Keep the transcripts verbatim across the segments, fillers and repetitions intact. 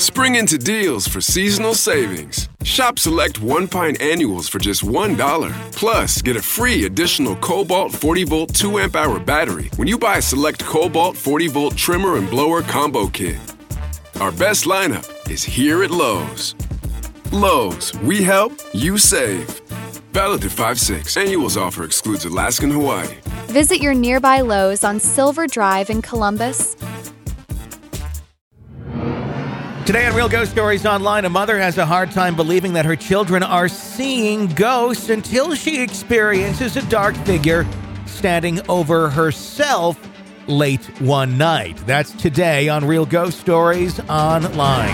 Spring into deals for seasonal savings. Shop select one pint annuals for just one dollar. Plus, get a free additional Cobalt forty volt two amp hour battery when you buy a select Cobalt forty volt trimmer and blower combo kit. Our best lineup is here at Lowe's. Lowe's, we help, you save. Valid through five six. Annuals offer excludes Alaska and Hawaii. Visit your nearby Lowe's on Silver Drive in Columbus. Today on Real Ghost Stories Online, a mother has a hard time believing that her children are seeing ghosts until she experiences a dark figure standing over herself late one night. That's today on Real Ghost Stories Online.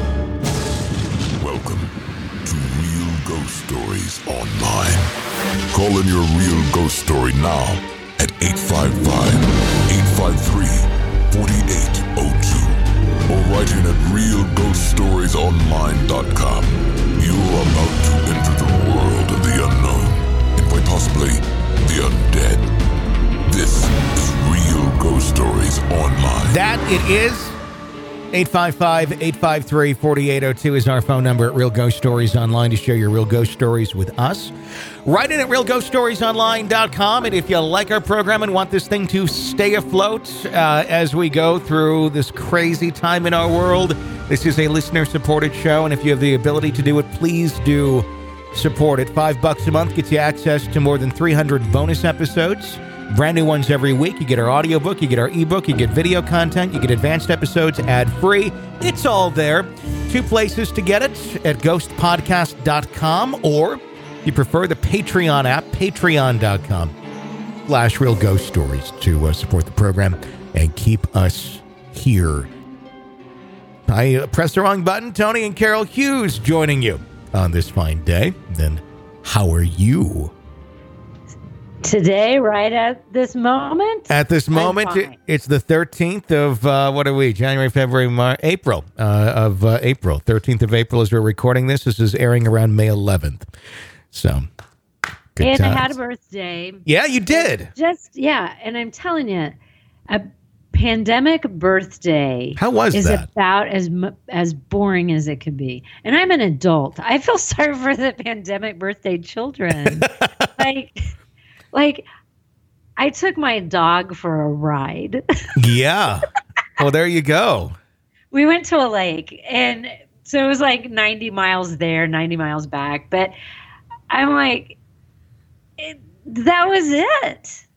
Welcome to Real Ghost Stories Online. Call in your real ghost story now at eight five five, eight five three, four eight zero two or write in at real ghost stories online dot com. You're about to enter the world of the unknown and quite possibly the undead. This is Real Ghost Stories Online. That it is. eight five five, eight five three, four eight zero two is our phone number at Real Ghost Stories Online to share your real ghost stories with us. Write in at real ghost stories online dot com, and if you like our program and want this thing to stay afloat uh, as we go through this crazy time in our world, this is a listener-supported show, and if you have the ability to do it, please do support it. Five bucks a month gets you access to more than three hundred bonus episodes. Brand new ones every week. You get our audiobook, you get our ebook, you get video content, you get advanced episodes ad-free. It's all there. Two places to get it, at ghost podcast dot com, or you prefer the Patreon app, patreon dot com slash real ghost stories to uh, support the program and keep us here. I uh, pressed the wrong button. Tony and Carol Hughes joining you on this fine day. Then how are you? Today, right at this moment? At this moment, it, it's the thirteenth of, uh, what are we, January, February, March, April, uh, of uh, April. thirteenth of April as we're recording this. This is airing around May eleventh. So, good And times. I had a birthday. Yeah, you did. Just, yeah, and I'm telling you, a pandemic birthday How was is that? about as mu- as boring as it could be. And I'm an adult. I feel sorry for the pandemic birthday children. like... Like, I took my dog for a ride. Yeah. Well, there you go. We went to a lake, and so it was like ninety miles there, ninety miles back. But I'm like, it, that was it.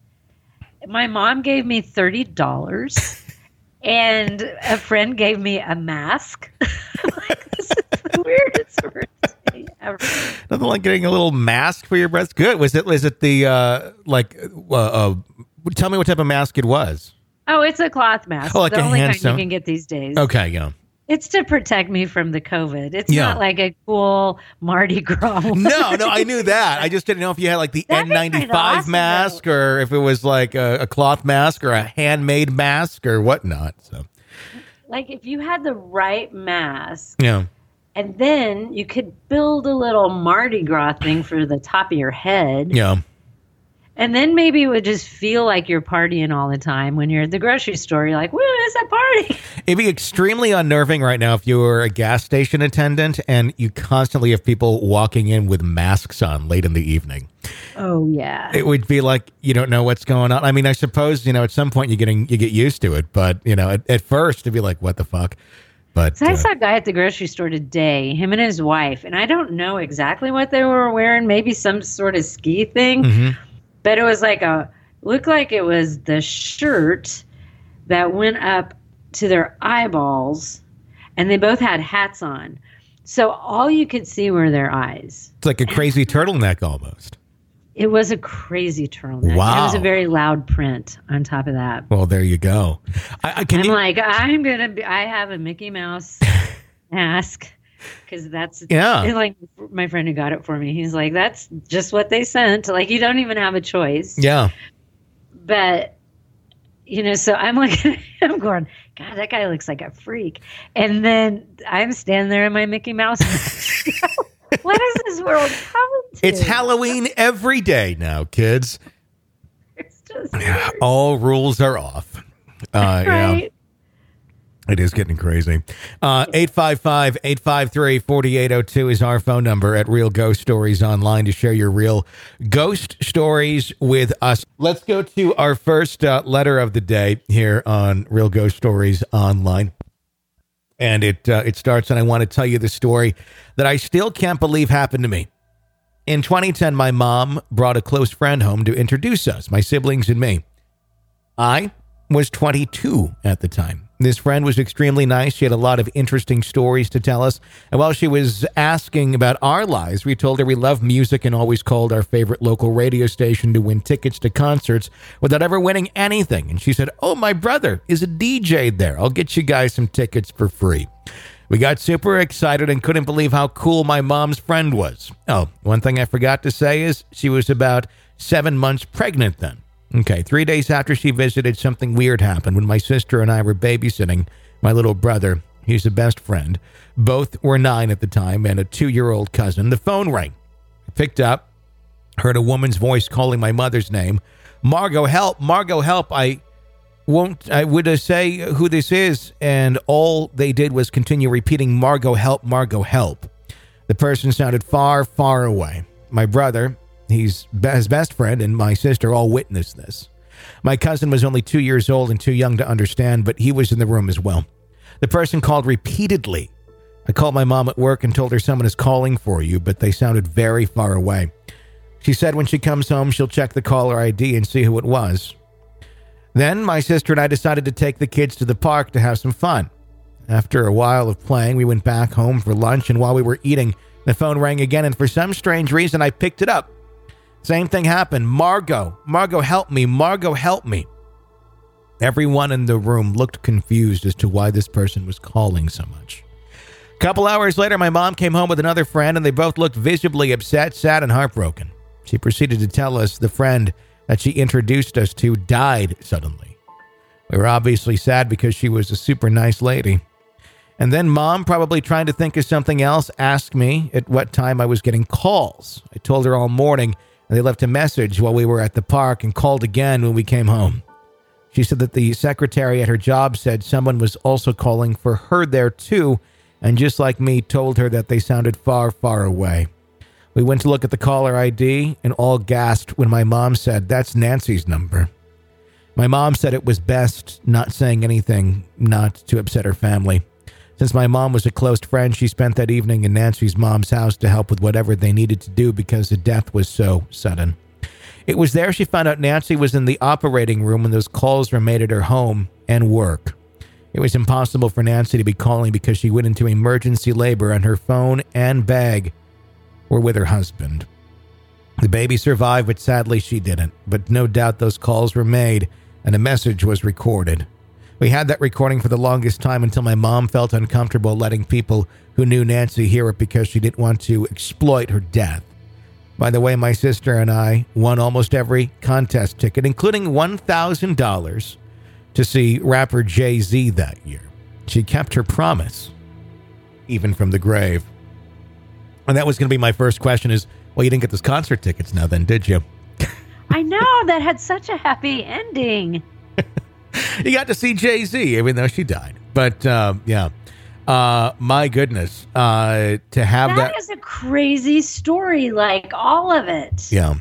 My mom gave me thirty dollars, and a friend gave me a mask. I'm like, this is the weirdest birthday ever. Nothing like getting a little mask for your breath. Good. Was it? Was it the uh, like? Uh, uh, tell me what type of mask it was. Oh, it's a cloth mask. Oh, like the a only hand kind sewn? you can get these days. Okay, yeah. It's to protect me from the COVID. It's Yeah. not like a cool Mardi Gras one. No, no, I knew that. I just didn't know if you had like the That'd N be kinda ninety-five awesome, mask, or if it was like a, a cloth mask or a handmade mask or whatnot. So, Like if you had the right mask, yeah. and then you could build a little Mardi Gras thing for the top of your head. Yeah. And then maybe it would just feel like you're partying all the time. When you're at the grocery store, you're like, woo, it's a party. It'd be extremely unnerving right now if you were a gas station attendant and you constantly have people walking in with masks on late in the evening. Oh, yeah. It would be like you don't know what's going on. I mean, I suppose, you know, at some point you getting you get used to it. But, you know, at, at first it'd be like, what the fuck? But So I uh, saw a guy at the grocery store today, him and his wife, and I don't know exactly what they were wearing, maybe some sort of ski thing. Mm-hmm. But it was like a, looked like it was the shirt that went up to their eyeballs, and they both had hats on. So all you could see were their eyes. it's like a crazy turtleneck almost. It was a crazy turtleneck. Wow. And it was a very loud print on top of that. Well, there you go. I, I can I'm you, like, I'm going to be, I have a Mickey Mouse mask. Because that's Yeah. and like my friend who got it for me. He's like, that's just what they sent. Like, you don't even have a choice. yeah. But, you know, so I'm like, I'm going, God, that guy looks like a freak. And then I'm standing there in my Mickey Mouse. What is this world coming to? It's Halloween every day now, kids. It's just All rules are off. Uh, yeah. right. It is getting crazy. Uh, eight five five, eight five three, four eight zero two is our phone number at Real Ghost Stories Online to share your real ghost stories with us. Let's go to our first uh, letter of the day here on Real Ghost Stories Online. And it uh, it starts, and I want to tell you the story that I still can't believe happened to me. In twenty ten, my mom brought a close friend home to introduce us, my siblings and me. I was twenty-two at the time. This friend was extremely nice. She had a lot of interesting stories to tell us. And while she was asking about our lives, we told her we love music and always called our favorite local radio station to win tickets to concerts without ever winning anything. And she said, "Oh, my brother is a D J there. I'll get you guys some tickets for free." We got super excited and couldn't believe how cool my mom's friend was. Oh, one thing I forgot to say is she was about seven months pregnant then. Okay, three days after she visited, something weird happened when my sister and I were babysitting my little brother. He's a best friend. Both were nine at the time and a two-year-old cousin. The phone rang. I picked up, heard a woman's voice calling my mother's name. "Margot, help! Margot, help! I won't, I would uh, say who this is." And all they did was continue repeating, "Margot, help! Margot, help!" The person sounded far, far away. My brother, he's his best friend, and my sister all witnessed this. My cousin was only two years old and too young to understand, but he was in the room as well. The person called repeatedly. I called my mom at work and told her someone is calling for you, but they sounded very far away. She said when she comes home, she'll check the caller I D and see who it was. Then my sister and I decided to take the kids to the park to have some fun. After a while of playing, we went back home for lunch, and while we were eating, the phone rang again, and for some strange reason, I picked it up. Same thing happened. "Margot, Margot, help me. Margot, help me." Everyone in the room looked confused as to why this person was calling so much. A couple hours later, my mom came home with another friend, and they both looked visibly upset, sad, and heartbroken. She proceeded to tell us the friend that she introduced us to died suddenly. We were obviously sad because she was a super nice lady. And then Mom, probably trying to think of something else, asked me at what time I was getting calls. I told her all morning, and they left a message while we were at the park and called again when we came home. She said that the secretary at her job said someone was also calling for her there too, and just like me, told her that they sounded far, far away. We went to look at the caller I D and all gasped when my mom said, "That's Nancy's number." My mom said it was best not saying anything, not to upset her family. Since my mom was a close friend, she spent that evening in Nancy's mom's house to help with whatever they needed to do because the death was so sudden. It was there she found out Nancy was in the operating room when those calls were made at her home and work. It was impossible for Nancy to be calling because she went into emergency labor and her phone and bag were with her husband. The baby survived, but sadly she didn't. But no doubt those calls were made and a message was recorded. We had that recording for the longest time until my mom felt uncomfortable letting people who knew Nancy hear it because she didn't want to exploit her death. By the way, my sister and I won almost every contest ticket, including one thousand dollars to see rapper Jay-Z that year. She kept her promise, even from the grave. And that was going to be my first question is, well, you didn't get those concert tickets now then, did you? I know, that had such a happy ending. You got to see Jay-Z, even though she died. But, uh, yeah. Uh, my goodness. Uh, to have that... That is a crazy story, like, all of it. Yeah.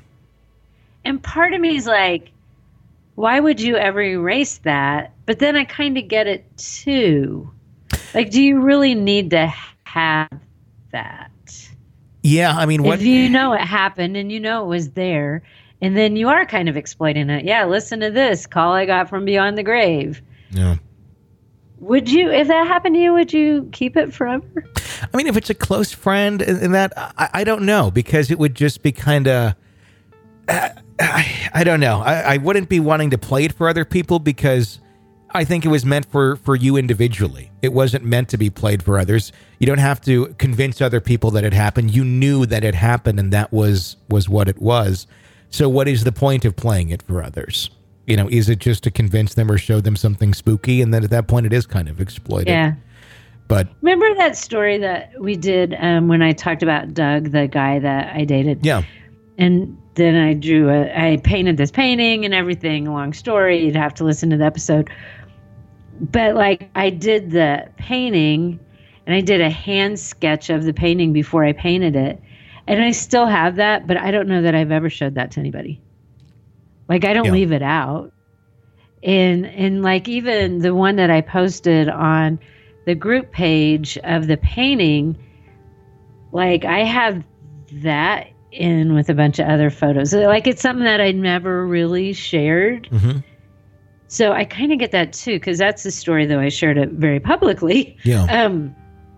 And part of me is like, why would you ever erase that? But then I kind of get it, too. Like, do you really need to have that? Yeah, I mean... what if you know it happened and you know it was there... And then you are kind of exploiting it. Yeah, listen to this call I got from beyond the grave. Yeah. Would you, if that happened to you, would you keep it forever? I mean, if it's a close friend and that, I, I don't know, because it would just be kind of, I, I, I don't know. I, I wouldn't be wanting to play it for other people because I think it was meant for, for you individually. It wasn't meant to be played for others. You don't have to convince other people that it happened. You knew that it happened and that was, was what it was. So what is the point of playing it for others? You know, is it just to convince them or show them something spooky? And then at that point, it is kind of exploited. Yeah. But remember that story that we did um, when I talked about Doug, the guy that I dated? Yeah. And then I drew a, I painted this painting and everything. Long story. You'd have to listen to the episode. but like I did the painting and I did a hand sketch of the painting before I painted it. And I still have that, but I don't know that I've ever showed that to anybody. Like I don't Yeah. leave it out. And and like even the one that I posted on the group page of the painting, like I have that in with a bunch of other photos. Like it's something that I never really shared. Mm-hmm. So I kind of get that too, because that's the story, though I shared it very publicly. Yeah. Um,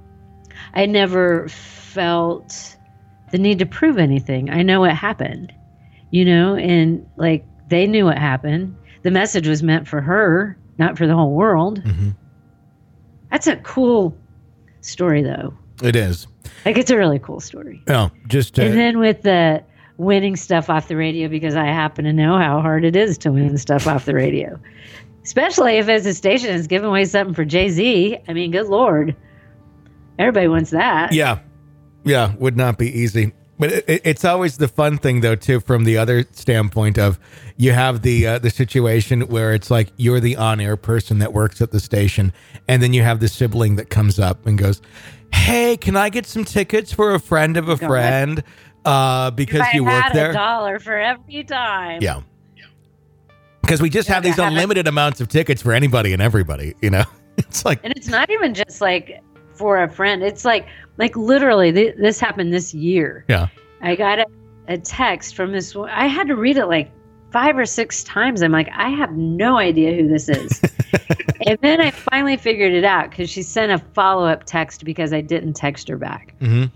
I never felt the need to prove anything. I know what happened, you know, and like they knew what happened. The message was meant for her, not for the whole world. Mm-hmm. That's a cool story, though. It is. Like it's a really cool story. Oh, just uh, And then with the winning stuff off the radio, because I happen to know how hard it is to win stuff off the radio, especially if as a station is giving away something for Jay-Z. I mean, good Lord, everybody wants that. yeah, yeah, would not be easy. But it, it, it's always the fun thing, though, too, from the other standpoint of you have the uh, the situation where it's like you're the on-air person that works at the station, and then you have the sibling that comes up and goes, "Hey, can I get some tickets for a friend of a God. friend uh, because If I you work had there?" a dollar for every time. Yeah. Because we just Yeah, have these I haven't- unlimited amounts of tickets for anybody and everybody, you know? It's like, And it's not even just like for a friend. It's like, like literally, th- this happened this year. yeah. I got a, a text from this. wo- I had to read it like five or six times. I'm like, I have no idea who this is. And then I finally figured it out because she sent a follow-up text because I didn't text her back. Mm-hmm.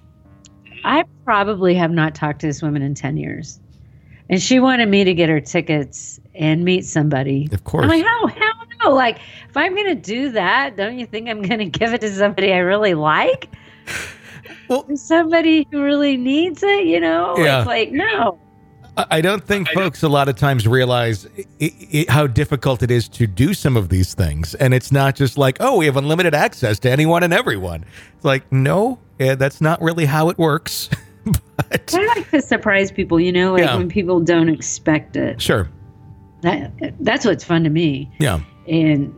I probably have not talked to this woman in ten years. And she wanted me to get her tickets and meet somebody. Of course. I'm like, oh, hell no. Like, if I'm going to do that, don't you think I'm going to give it to somebody I really like? Well- Or somebody who really needs it, you know? Yeah. It's like, no. I I don't think folks a lot of times realize i i how difficult it is to do some of these things. And it's not just like, oh, we have unlimited access to anyone and everyone. It's like, no, yeah, that's not really how it works. But I like to surprise people, you know, like Yeah. when people don't expect it. sure. That That's what's fun to me. Yeah. And,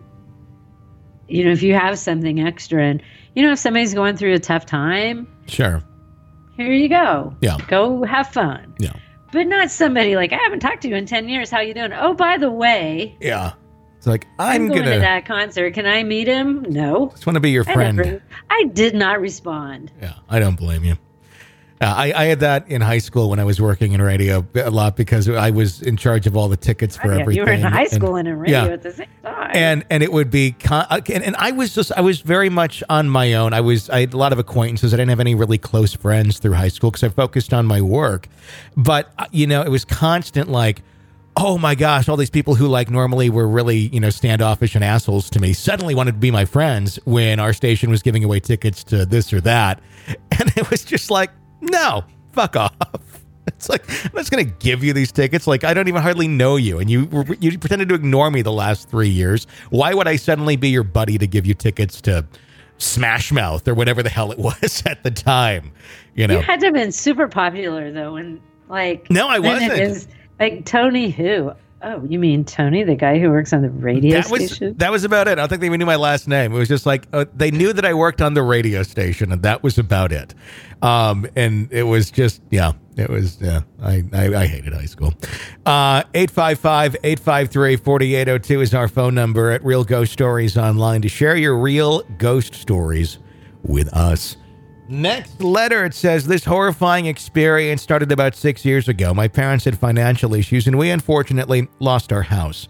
you know, if you have something extra and, you know, if somebody's going through a tough time, Sure. here you go. Yeah. Go have fun. Yeah. But not somebody like, I haven't talked to you in ten years. How you doing? Oh, by the way, Yeah. It's like, I'm, I'm, going going to to that concert. Can I meet him? No. just want to be your I, friend. never, I did not respond. Yeah, I don't blame you. Uh, I, I had that in high school when I was working in radio a lot because I was in charge of all the tickets for Oh, yeah, everything. you were in high and- school and in radio yeah. at the same time. and and it would be con- and, and I was just I was very much on my own. I was I had a lot of acquaintances. I didn't have any really close friends through high school because I focused on my work. But uh, you know, it was constant like, oh my gosh, all these people who like normally were really, you know, standoffish and assholes to me suddenly wanted to be my friends when our station was giving away tickets to this or that, and it was just like, no, fuck off. It's like, I'm just going to give you these tickets. Like, I don't even hardly know you. And you you pretended to ignore me the last three years. Why would I suddenly be your buddy to give you tickets to Smash Mouth or whatever the hell it was at the time? You know? You had to have been super popular, though. And like, No, I then it wasn't. was like Tony who? Oh, you mean Tony, the guy who works on the radio That was station? that was about it. I don't think they even knew my last name. It was just like uh, they knew that I worked on the radio station, and that was about it. Um, and it was just yeah, it was yeah. I I, I hated high school. Uh, eight five five, eight five three, four eight zero two is our phone number at Real Ghost Stories Online to share your real ghost stories with us. Next letter, it says, this horrifying experience started about six years ago. My parents had financial issues, and we unfortunately lost our house.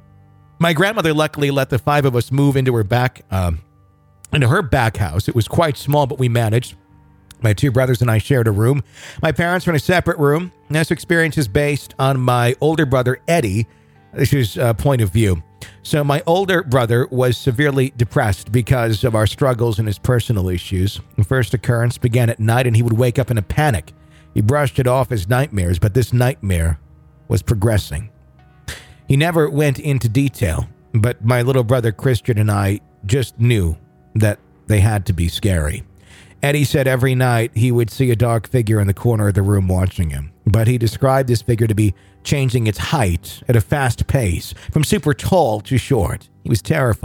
My grandmother luckily let the five of us move into her back, um, into her back house. It was quite small, but we managed. My two brothers and I shared a room. My parents were in a separate room. This experience is based on my older brother, Eddie. This is a point of view. So my older brother was severely depressed because of our struggles and his personal issues. The first occurrence began at night, and he would wake up in a panic. He brushed it off as nightmares, but this nightmare was progressing. He never went into detail, but my little brother Christian and I just knew that they had to be scary. Eddie said every night he would see a dark figure in the corner of the room watching him, but he described this figure to be changing its height at a fast pace, from super tall to short. He was terrified.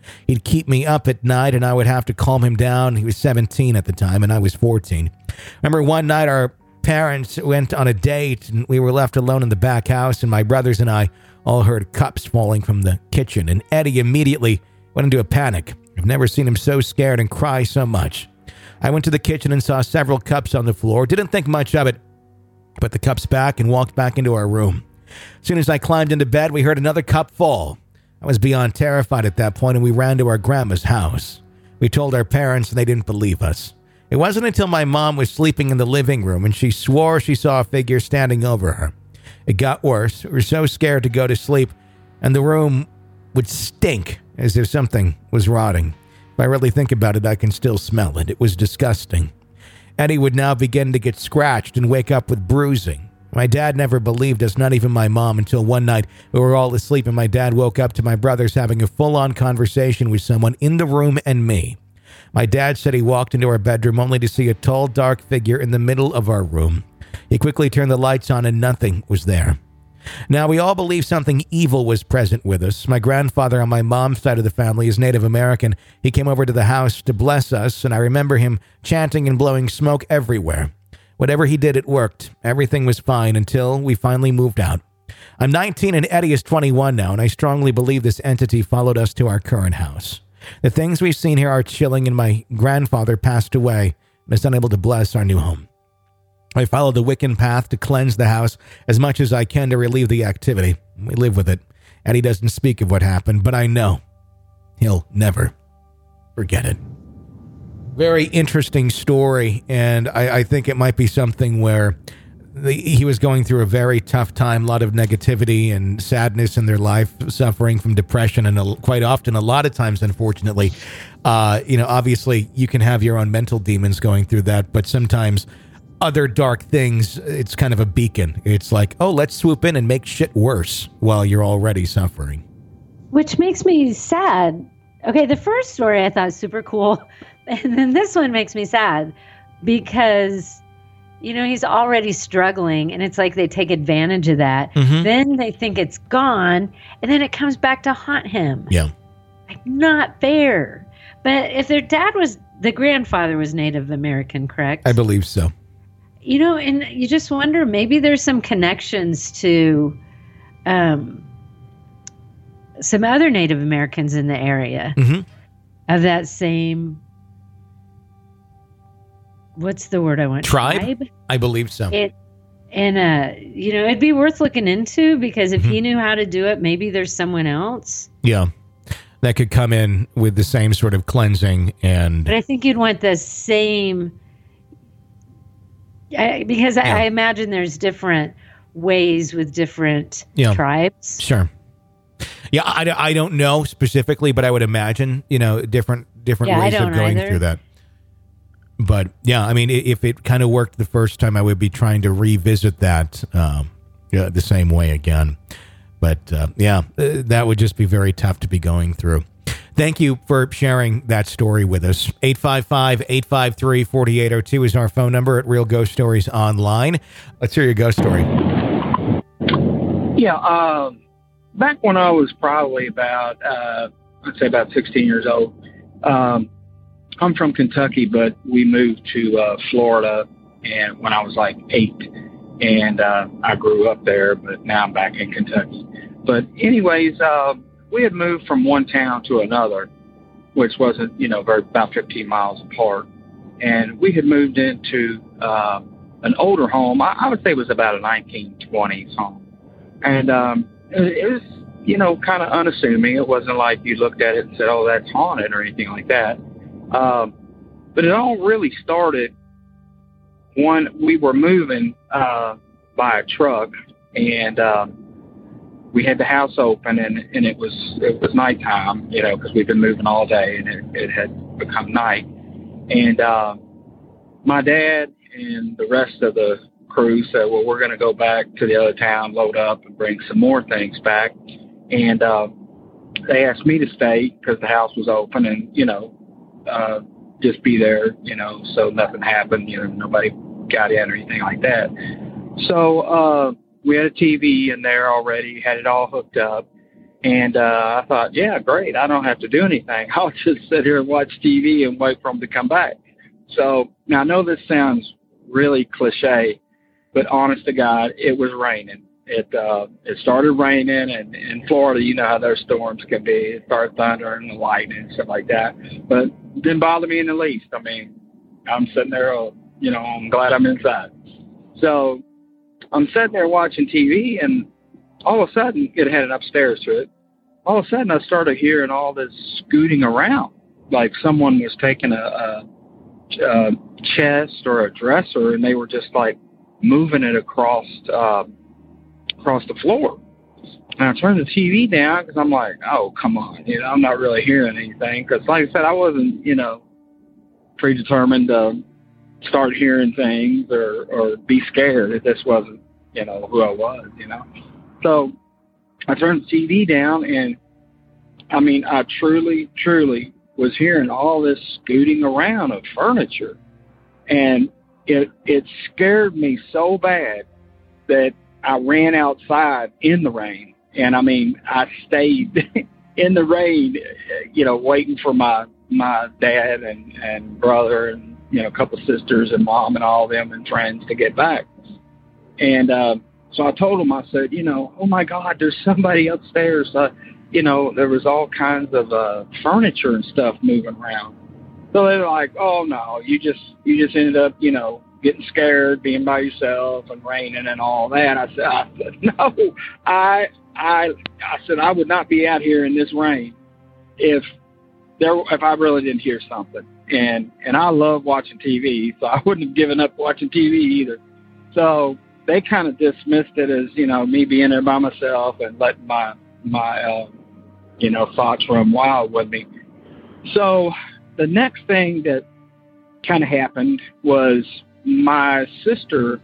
He'd keep me up at night, and I would have to calm him down. He was seventeen at the time, and I was fourteen. Remember one night our parents went on a date, and we were left alone in the back house, and my brothers and I all heard cups falling from the kitchen, and Eddie immediately went into a panic. I've never seen him so scared and cry so much. I went to the kitchen and saw several cups on the floor. Didn't think much of it. Put the cups back and walked back into our room. As soon as I climbed into bed, we heard another cup fall. I was beyond terrified at that point, and we ran to our grandma's house. We told our parents, and they didn't believe us. It wasn't until my mom was sleeping in the living room, and she swore she saw a figure standing over her. It got worse. We were so scared to go to sleep, and the room would stink as if something was rotting. If I really think about it, I can still smell it. It was disgusting. Eddie would now begin to get scratched and wake up with bruising. My dad never believed us, not even my mom, until one night we were all asleep and my dad woke up to my brothers having a full-on conversation with someone in the room and me. My dad said he walked into our bedroom only to see a tall, dark figure in the middle of our room. He quickly turned the lights on and nothing was there. Now, we all believe something evil was present with us. My grandfather on my mom's side of the family is Native American. He came over to the house to bless us, and I remember him chanting and blowing smoke everywhere. Whatever he did, it worked. Everything was fine until we finally moved out. I'm nineteen and Eddie is twenty-one now, and I strongly believe this entity followed us to our current house. The things we've seen here are chilling, and my grandfather passed away and is unable to bless our new home. I followed the Wiccan path to cleanse the house as much as I can to relieve the activity. We live with it. Eddie doesn't speak of what happened, but I know he'll never forget it. Very interesting story, and I, I think it might be something where the, he was going through a very tough time, a lot of negativity and sadness in their life, suffering from depression, and a, quite often, a lot of times, unfortunately, uh, you know, obviously you can have your own mental demons going through that, but sometimes other dark things, it's kind of a beacon. It's like, oh, let's swoop in and make shit worse while you're already suffering. Which makes me sad. Okay, the first story I thought was super cool. And then this one makes me sad because, you know, he's already struggling. And it's like they take advantage of that. Mm-hmm. Then they think it's gone. And then it comes back to haunt him. Yeah. Like, not fair. But if their dad was, the grandfather was Native American, correct? I believe so. You know, and you just wonder, maybe there's some connections to um, some other Native Americans in the area mm-hmm. of that same, what's the word I want? Tribe? Tribe? I believe so. It, and, uh, you know, it'd be worth looking into because if mm-hmm. he knew how to do it, maybe there's someone else. Yeah. That could come in with the same sort of cleansing and... But I think you'd want the same... I, because yeah. I, I imagine there's different ways with different yeah. tribes. Sure. Yeah, I, I don't know specifically, but I would imagine, you know, different different yeah, ways of going either. through that. But yeah, I mean, if it kind of worked the first time, I would be trying to revisit that um, yeah, the same way again. But uh, yeah, that would just be very tough to be going through. Thank you for sharing that story with us. eight five five, eight five three, four eight zero two is our phone number at Real Ghost Stories Online. Let's hear your ghost story. Yeah, um, back when I was probably about, uh, I'd say about sixteen years old, um, I'm from Kentucky, but we moved to uh, Florida and when I was like eight. And uh, I grew up there, but now I'm back in Kentucky. But anyways, uh, we had moved from one town to another, which wasn't, you know, very about fifteen miles apart. And we had moved into uh, an older home. I, I would say it was about a nineteen twenties home. And um, it, it was, you know, kind of unassuming. It wasn't like you looked at it and said, oh, that's haunted or anything like that. Um, but it all really started when we were moving uh, by a truck, and um, we had the house open, and, and it was it was nighttime, you know, because we've been moving all day, and it, it had become night. And uh, my dad and the rest of the crew said, well, we're going to go back to the other town, load up, and bring some more things back. And uh, they asked me to stay because the house was open, and, you know, uh, just be there, you know, so nothing happened, you know, nobody got in or anything like that. So uh, we had a T V in there already, had it all hooked up. And uh, I thought, yeah, great. I don't have to do anything. I'll just sit here and watch T V and wait for them to come back. So now I know this sounds really cliche, but honest to God, it was raining. It uh, it started raining, and in Florida, you know how those storms can be. It started thundering and lightning and stuff like that. But it didn't bother me in the least. I mean, I'm sitting there, you know, I'm glad I'm inside. So I'm sitting there watching T V, and all of a sudden, it had an upstairs to it. All of a sudden, I started hearing all this scooting around, like someone was taking a, a, a chest or a dresser, and they were just like moving it across uh, across the floor. And I turned the T V down because I'm like, oh, come on, you know, I'm not really hearing anything. Because, like I said, I wasn't, you know, predetermined to start hearing things or, or be scared if this wasn't, you know, who I was, you know. So I turned the T V down, and, I mean, I truly, truly was hearing all this scooting around of furniture. And it it scared me so bad that I ran outside in the rain. And, I mean, I stayed in the rain, you know, waiting for my, my dad and, and brother and, you know, a couple of sisters and mom and all of them and friends to get back. And uh, so I told them, I said, you know, oh, my God, there's somebody upstairs. Uh, you know, there was all kinds of uh, furniture and stuff moving around. So they were like, oh, no, you just you just ended up, you know, getting scared, being by yourself and raining and all that. I said, I said no, I, I, I said I would not be out here in this rain if there if I really didn't hear something. And and I love watching T V, so I wouldn't have given up watching T V either. So they kind of dismissed it as, you know, me being there by myself and letting my, my uh, you know, thoughts run wild with me. So the next thing that kind of happened was my sister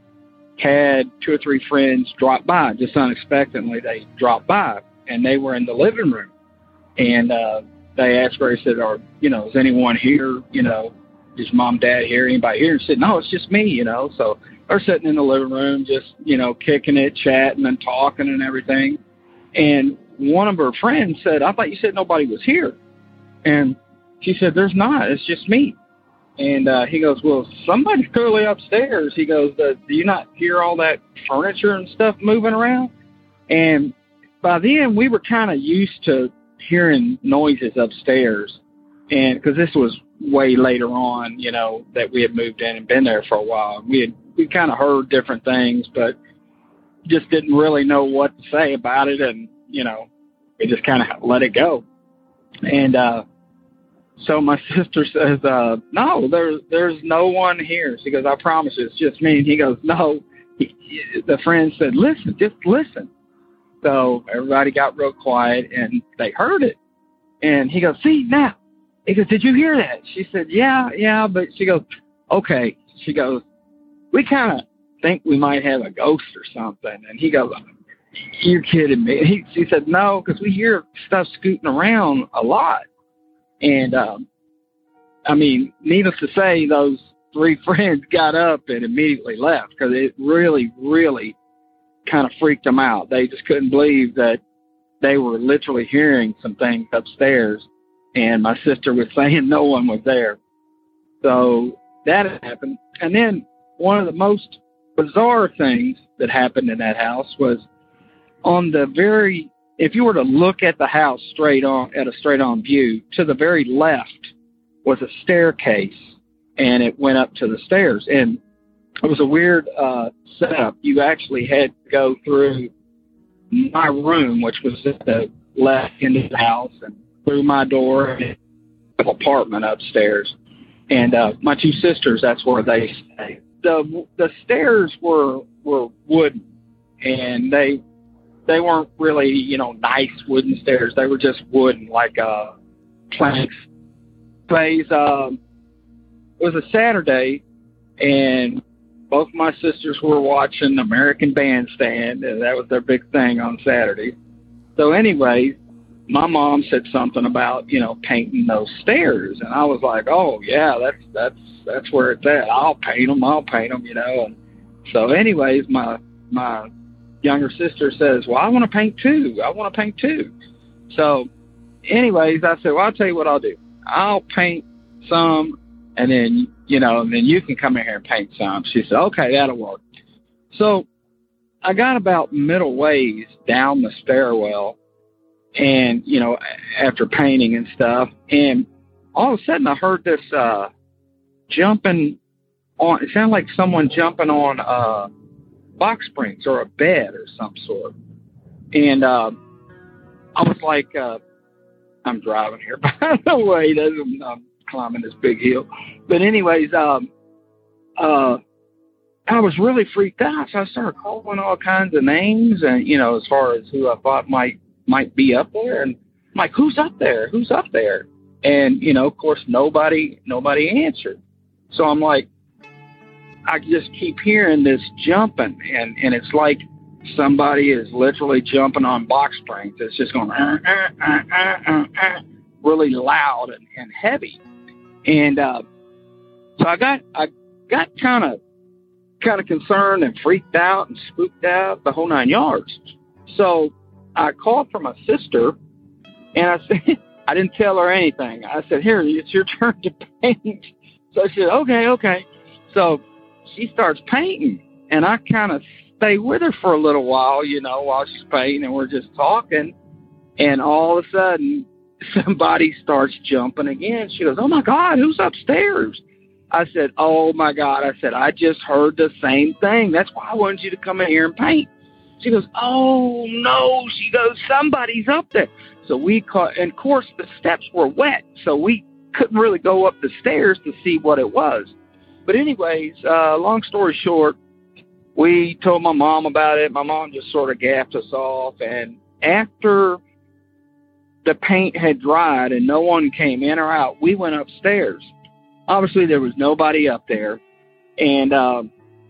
had two or three friends drop by, just unexpectedly. They dropped by, and they were in the living room. And uh, they asked her, they said, or, you know, is anyone here, you know, is mom, dad here, anybody here? And she said, no, it's just me, you know. So they're sitting in the living room just, you know, kicking it, chatting and talking and everything. And one of her friends said, I thought you said nobody was here. And she said, there's not, it's just me. And uh, he goes, well, somebody's clearly upstairs. He goes, do you not hear all that furniture and stuff moving around? And by then, we were kind of used to hearing noises upstairs. And because this was way later on, you know, that we had moved in and been there for a while. We had we kind of heard different things, but just didn't really know what to say about it. And, you know, we just kind of let it go. And uh so my sister says, uh, no, there, there's no one here. She goes, I promise you, it's just me. And he goes, no. He, the friend said, listen, just listen. So everybody got real quiet, and they heard it. And he goes, see, now. He goes, did you hear that? She said, yeah, yeah. But she goes, okay. She goes, we kind of think we might have a ghost or something. And he goes, you're kidding me. He, she said, no, because we hear stuff scooting around a lot. And, um, I mean, needless to say, those three friends got up and immediately left because it really, really kind of freaked them out. They just couldn't believe that they were literally hearing some things upstairs, and my sister was saying no one was there. So that happened. And then one of the most bizarre things that happened in that house was on the very if you were to look at the house straight on, at a straight on view, to the very left was a staircase, and it went up to the stairs. And it was a weird uh, setup. You actually had to go through my room, which was at the left end of the house, and through my door and an apartment upstairs. And uh, my two sisters, that's where they stayed. The the stairs were were wooden, and they They weren't really, you know, nice wooden stairs. They were just wooden, like uh, planks. Anyways, um, it was a Saturday, and both my sisters were watching American Bandstand, and that was their big thing on Saturday. So anyway, my mom said something about, you know, painting those stairs, and I was like, oh, yeah, that's that's that's where it's at. I'll paint them, I'll paint them, you know. And so anyways, my my younger sister says, well, I want to paint too. I want to paint too. So anyways, I said, well, I'll tell you what I'll do. I'll paint some, and then, you know, and then you can come in here and paint some. She said, okay, that'll work. So I got about middle ways down the stairwell, and, you know, after painting and stuff, and all of a sudden I heard this uh, jumping on, it sounded like someone jumping on uh, box springs or a bed or some sort. And uh, I was like, uh, I'm driving here, by the way, I'm climbing this big hill. But anyways, um, uh, I was really freaked out. So I started calling all kinds of names, and, you know, as far as who I thought might, might be up there. And I'm like, who's up there? Who's up there? And, you know, of course, nobody, nobody answered. So I'm like, I just keep hearing this jumping, and, and it's like somebody is literally jumping on box springs. It's just going uh, uh, uh, uh, uh, uh, really loud and, and heavy. And uh, so I got I got kind of kind of concerned and freaked out and spooked out, the whole nine yards. So I called for my sister, and I said, I didn't tell her anything. I said, here, it's your turn to paint. So she said, okay, okay. So she starts painting, and I kind of stay with her for a little while, you know, while she's painting, and we're just talking. And all of a sudden, somebody starts jumping again. She goes, oh, my God, who's upstairs? I said, oh, my God. I said, I just heard the same thing. That's why I wanted you to come in here and paint. She goes, oh, no. She goes, somebody's up there. So we caught, and of course, the steps were wet, so we couldn't really go up the stairs to see what it was. But anyways, uh, long story short, we told my mom about it. My mom just sort of gaffed us off. And after the paint had dried and no one came in or out, we went upstairs. Obviously, there was nobody up there. And uh,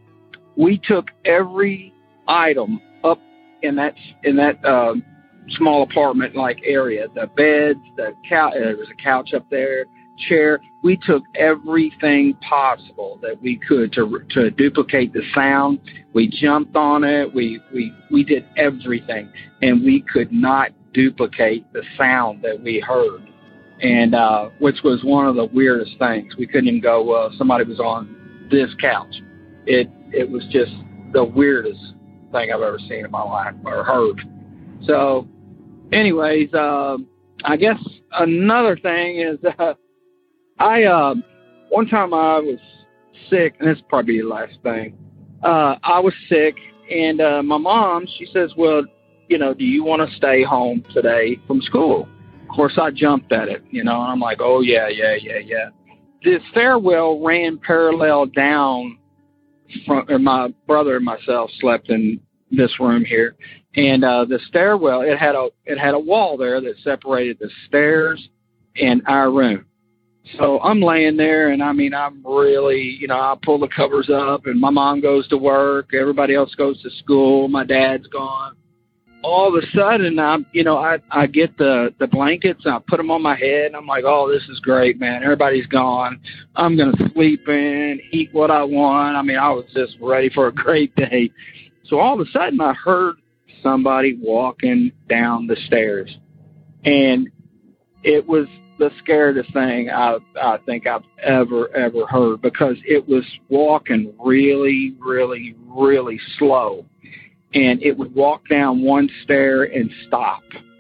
we took every item up in that in that uh, small apartment-like area. The beds, the couch, there was a couch up there, chair. We took everything possible that we could to to duplicate the sound. We jumped on it. We we we did everything, and we could not duplicate the sound that we heard, and uh, which was one of the weirdest things. We couldn't even go, well, somebody was on this couch. It it was just the weirdest thing I've ever seen in my life or heard. So, anyways, uh, I guess another thing is. Uh, I, uh, one time I was sick, and this will probably be the last thing. Uh, I was sick, and uh, my mom, she says, well, you know, do you want to stay home today from school? Of course, I jumped at it, you know, and I'm like, oh, yeah, yeah, yeah, yeah. The stairwell ran parallel down from, and my brother and myself slept in this room here, and uh, the stairwell, it had a it had a wall there that separated the stairs and our room. So I'm laying there, and I mean, I'm really, you know, I pull the covers up, and my mom goes to work. Everybody else goes to school. My dad's gone. All of a sudden, I'm, you know, I, I get the, the blankets, and I put them on my head, and I'm like, oh, this is great, man. Everybody's gone. I'm going to sleep in, eat what I want. I mean, I was just ready for a great day. So all of a sudden, I heard somebody walking down the stairs, and it was the scariest thing I I think I've ever, ever heard, because it was walking really, really, really slow. And it would walk down one stair and stop.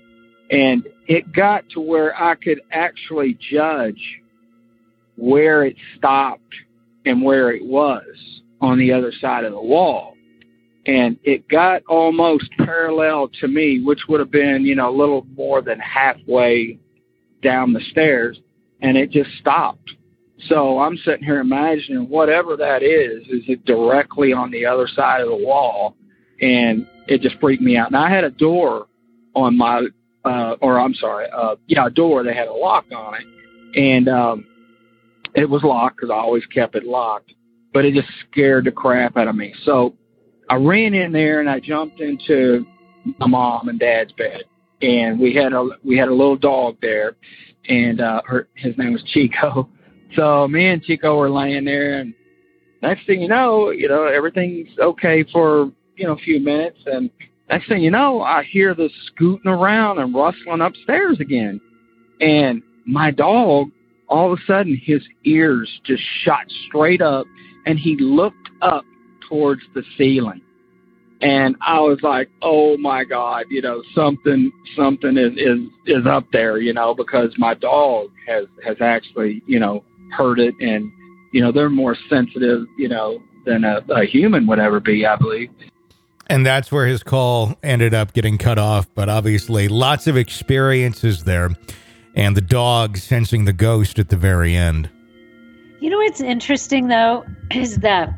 And it got to where I could actually judge where it stopped and where it was on the other side of the wall. And it got almost parallel to me, which would have been, you know, a little more than halfway down the stairs, and it just stopped. So I'm sitting here imagining whatever that is, is it directly on the other side of the wall, and it just freaked me out. Now I had a door on my, uh, or I'm sorry, uh, yeah, a door that had a lock on it, and um, it was locked because I always kept it locked, but it just scared the crap out of me. So I ran in there and I jumped into my mom and dad's bed. And we had a we had a little dog there, and uh, her his name was Chico. So me and Chico were laying there, and next thing you know, you know everything's okay for you know, a few minutes, and next thing you know, I hear this scooting around and rustling upstairs again. And my dog, all of a sudden, his ears just shot straight up, and he looked up towards the ceiling. And I was like, oh, my God, you know, something something is, is, is up there, you know, because my dog has, has actually, you know, heard it. And, you know, they're more sensitive, you know, than a, a human would ever be, I believe. And that's where his call ended up getting cut off. But obviously, lots of experiences there. And the dog sensing the ghost at the very end. You know what's interesting, though, is that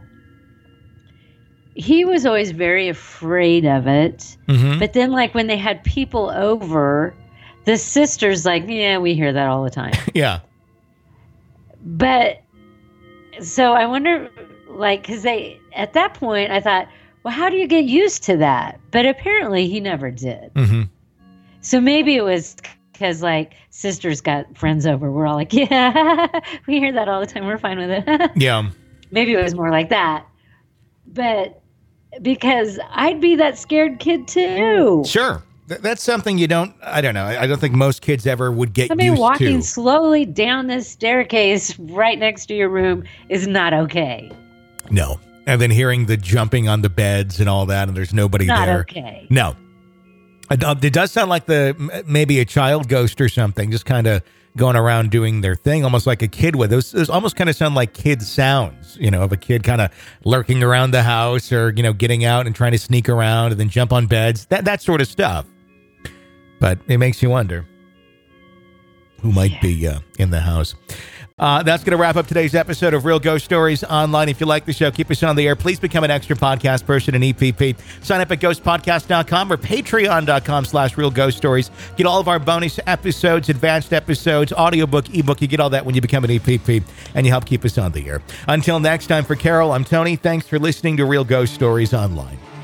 he was always very afraid of it. Mm-hmm. But then, like, when they had people over, the sister's like, yeah, we hear that all the time. Yeah. But, so I wonder, like, because they, at that point, I thought, well, how do you get used to that? But apparently he never did. Mm-hmm. So maybe it was because, like, sisters got friends over. We're all like, yeah, we hear that all the time. We're fine with it. Yeah. Maybe it was more like that. But because I'd be that scared kid too. Sure. Th- that's something you don't, I don't know. I, I don't think most kids ever would get Somebody used to. Somebody walking slowly down this staircase right next to your room is not okay. No. And then hearing the jumping on the beds and all that, and there's nobody not there. Not okay. No. It does sound like the maybe a child ghost or something, just kind of going around doing their thing, almost like a kid would. Those, those almost kind of sound like kid sounds, you know, of a kid kind of lurking around the house or, you know, getting out and trying to sneak around and then jump on beds, that that sort of stuff. But it makes you wonder who might yeah. be uh, in the house. Uh, that's going to wrap up today's episode of Real Ghost Stories Online. If you like the show, keep us on the air. Please become an extra podcast person in E P P. Sign up at ghost podcast dot com or patreon dot com slash real ghost stories. Get all of our bonus episodes, advanced episodes, audiobook, ebook. You get all that when you become an E P P, and you help keep us on the air. Until next time, for Carol, I'm Tony. Thanks for listening to Real Ghost Stories Online.